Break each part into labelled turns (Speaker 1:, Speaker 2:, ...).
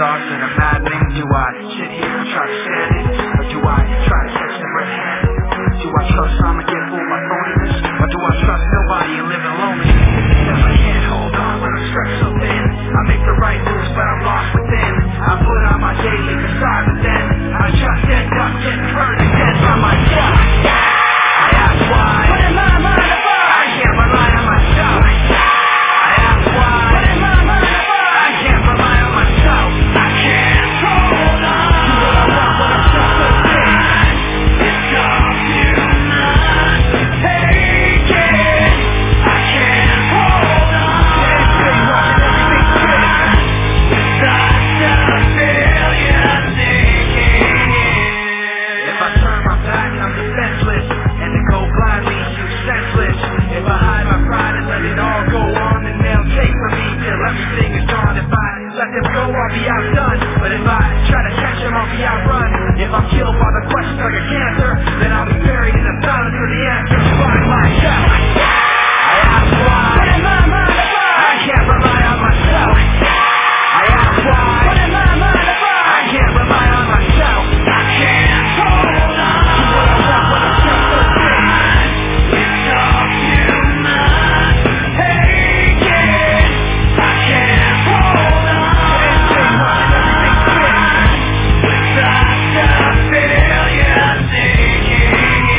Speaker 1: thoughts that are maddening? Do I sit here and try to stand it? Or do I try to catch them red-handed? Do I trust some and get fooled by phoniness? Or do I trust nobody and live in loneliness? If I can't hold on when I'm stretched so thin, I make the right moves but I'm lost within. I put on my daily facade but then I just end up getting hurt again by myself. I ask why. What am I mind about? I can't rely on myself. I ask why. What am I mind about? I can't rely on myself. I can't hold on. Do what I want when I'm just so thin. It's all human. Take it. I can't hold on. Everything wrong and everything's good. Such a failure thinking. If I turn my back, I'm defenseless. And to go blind leaves you senseless. If I hide my pride and let it all go on, then they'll take from me till everything is gone. If I let them go, I'll be outdone. But if I try to catch them, I'll be outrun. If I'm killed by the questions like a cancer, then I'll be buried in the silence for the answers. Find myself. I ask why. What am I mind about? I can't rely on myself. I ask why. What am I mind about? I can't rely on myself. I can't hold on. Do what I want when I'm just so thin. It's all human. Take it. I can't hold on. Everything wrong and everything's good. Such a failure thinking.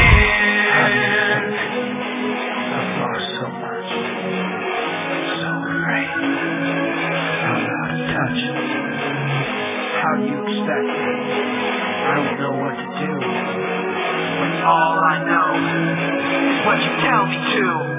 Speaker 1: I've lost so much. So great. I don't know how to touch it. How do you expect me? I don't know what to do. When all I know is what you tell me to.